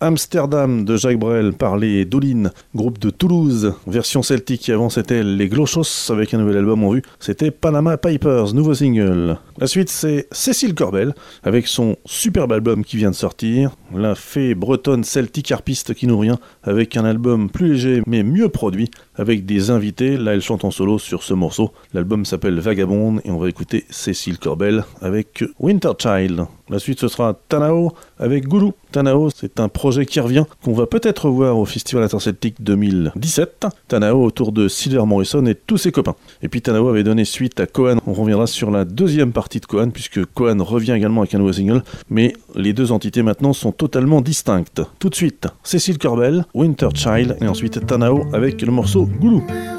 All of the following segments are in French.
Amsterdam de Jacques Brel par les Doulines, groupe de Toulouse, version celtique. Avant c'était les Glochos avec un nouvel album en vue, c'était Panama Papers, nouveau single. La suite c'est Cécile Corbel avec son superbe album qui vient de sortir, la fée bretonne celtique harpiste qui nous revient avec un album plus léger mais mieux produit avec des invités. Là elle chante en solo sur ce morceau, l'album s'appelle Vagabonde et on va écouter Cécile Corbel avec Winter Child. La suite ce sera Tanao avec Goulou. Tanao c'est un projet qui revient, qu'on va peut-être voir au Festival Interceltique 2017. Tanao autour de Silver Morrison et tous ses copains. Et puis Tanao avait donné suite à Cohen, on reviendra sur la deuxième partie de Cohen puisque Cohen revient également avec un nouveau single, mais les deux entités maintenant sont totalement distinctes. Tout de suite, Cécile Corbel, Winter Child et ensuite Tanao avec le morceau Goulou.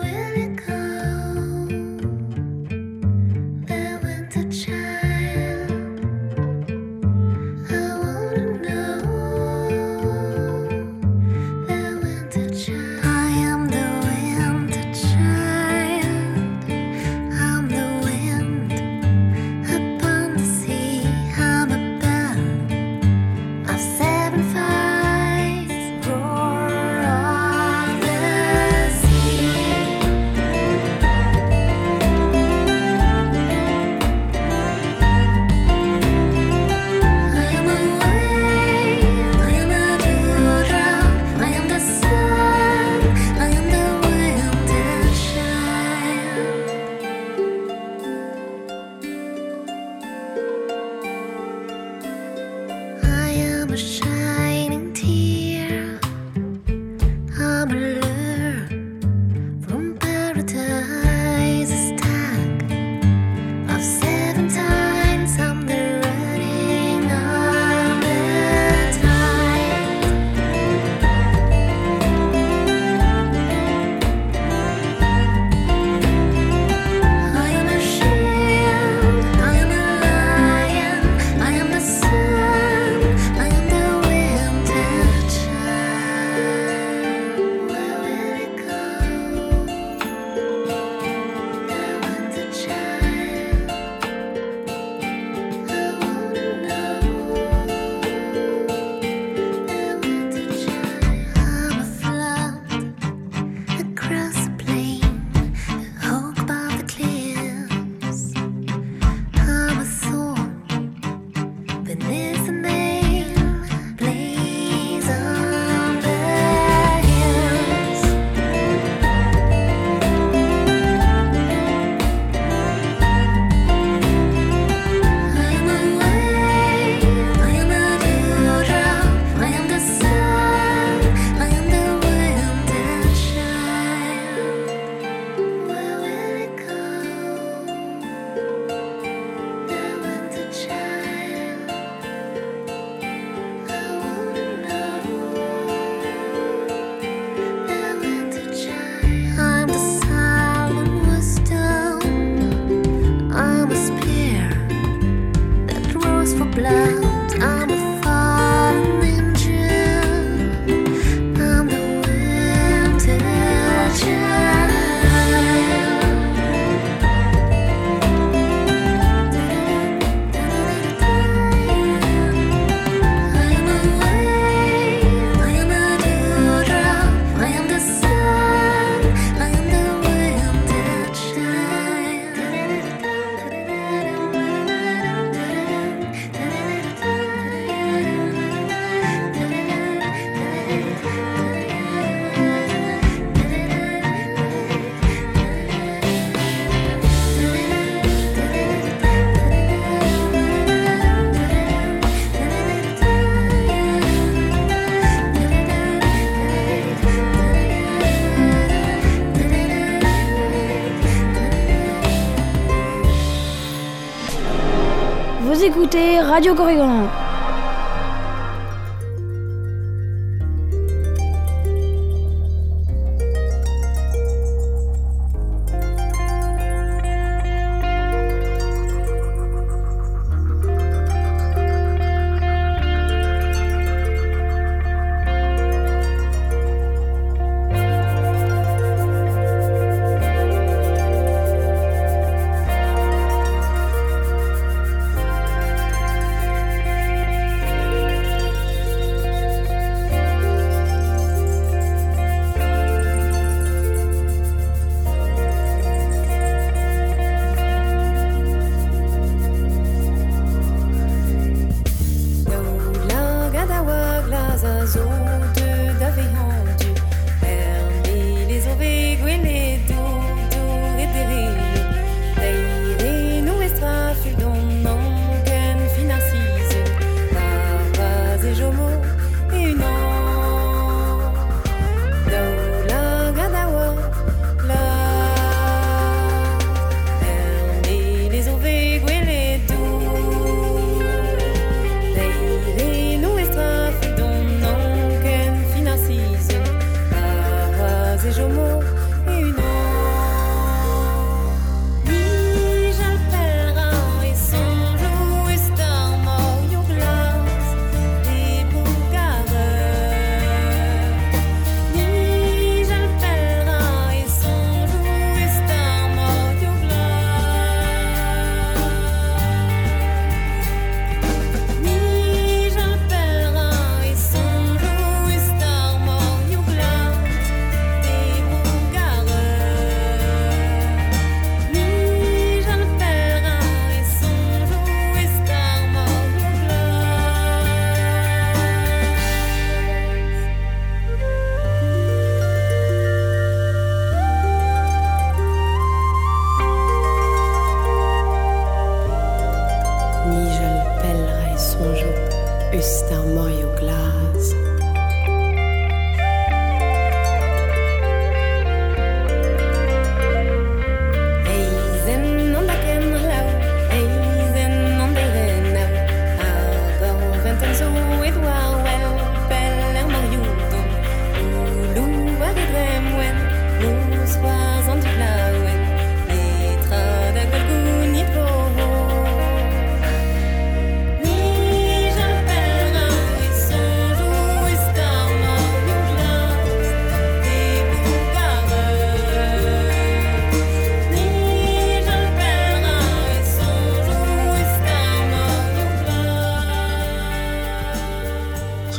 Vous écoutez Radio Corrigan.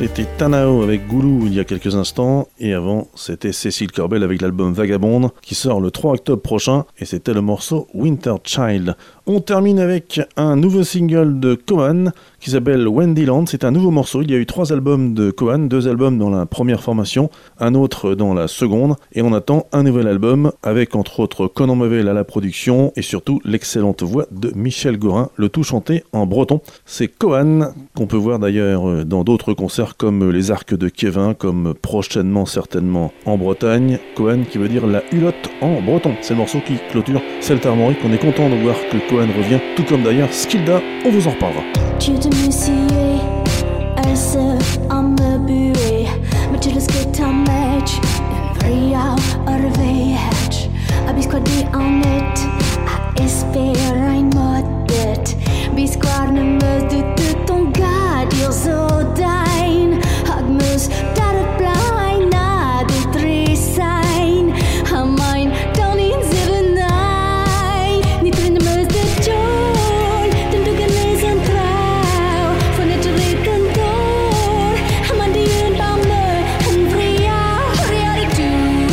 C'était Tanao avec Goulou il y a quelques instants, et avant c'était Cécile Corbel avec l'album Vagabonde qui sort le 3 octobre prochain, et c'était le morceau Winter Child. On termine avec un nouveau single de Cohen qui s'appelle Wendyland. C'est un nouveau morceau. Il y a eu 3 albums de Cohen, 2 albums dans la première formation, un autre dans la seconde, et on attend un nouvel album avec entre autres Conan Mavel à la production et surtout l'excellente voix de Michel Gorin, le tout chanté en breton. C'est Cohen qu'on peut voir d'ailleurs dans d'autres concerts comme les Arcs de Kevin, comme prochainement certainement en Bretagne. Cohen qui veut dire la hulotte en breton. C'est le morceau qui clôture Celt Armorique. On est content de voir que Cohen revient, tout comme d'ailleurs Skilda, on vous en reparlera. Tu te me sier, elle se en me buer, men til å skritte match, en fria arveihet, abis hva det annet, jeg spiller en måtet, bis kvarne møte ut om gadio så dein, hagmus der pleina, det trisein, hamain, down in seven night, ni trinde møte jol, den dugen lesen trau, for net til reken dår, haman de en bamme, en fria, hurriare du,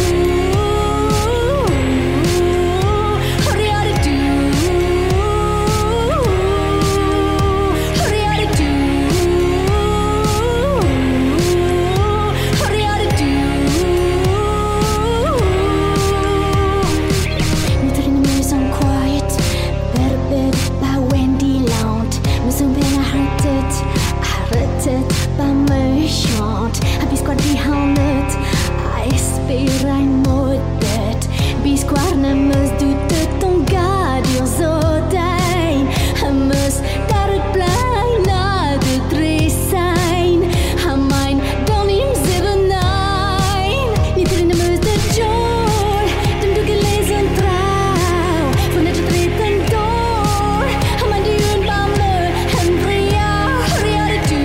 hurriare du, hurriare du, hurriare du. Ni trinde mer som quiet, better by Wendyland, men som penna hartet, by merchant, abis kvar de handlet, jeg spiller en måtet, bis kvarne møs du tøtt om gadio så dein, møs der pleina, det trisein, hamain, down in seven nine, ni trinde møs det jol, dem dugen lesen trau, for net til dritten dår, haman de en bamme, en fria, hurriare du,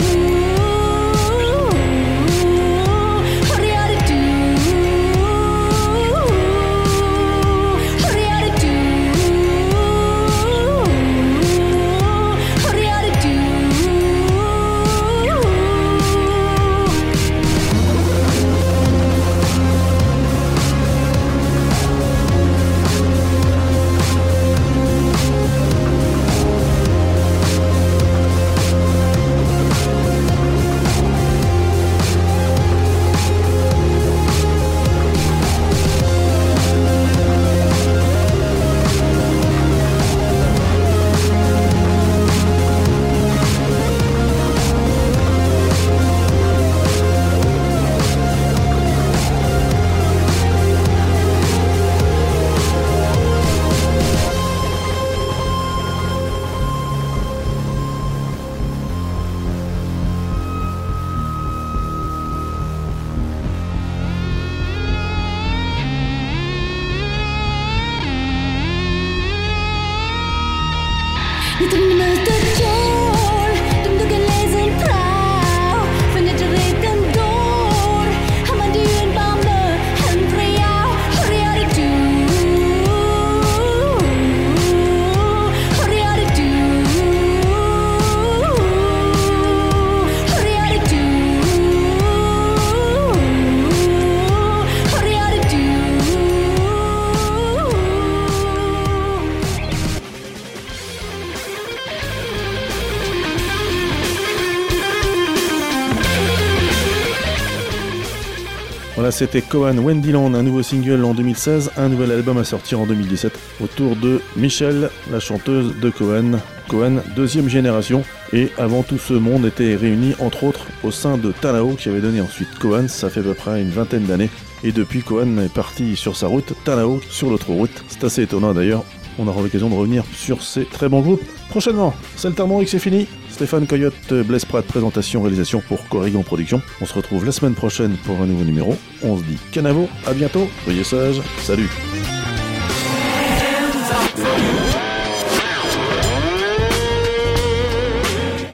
hurriare du, hurriare du, hurriare du. Ni trinde møs det jol, dem dugen lesen trau, for net til ritten dår, haman du en bamme, en fria, hurriare du, hurriare du, hurriare du, hurriare du. Voilà, c'était Cohen Wendyland, un nouveau single en 2016, un nouvel album à sortir en 2017, autour de Michel, la chanteuse de Cohen. Cohen, deuxième génération, et avant tout ce monde était réuni entre autres au sein de Tanao qui avait donné ensuite Cohen, ça fait à peu près une vingtaine d'années, et depuis Cohen est parti sur sa route, Tanao sur l'autre route. C'est assez étonnant d'ailleurs, on aura l'occasion de revenir sur ces très bons groupes prochainement. Celt Armorique, c'est fini. Stéphane Coyote, Blaise Prat, présentation, réalisation pour Corrigan Production. On se retrouve la semaine prochaine pour un nouveau numéro. On se dit canavo, à bientôt, soyez sages, salut.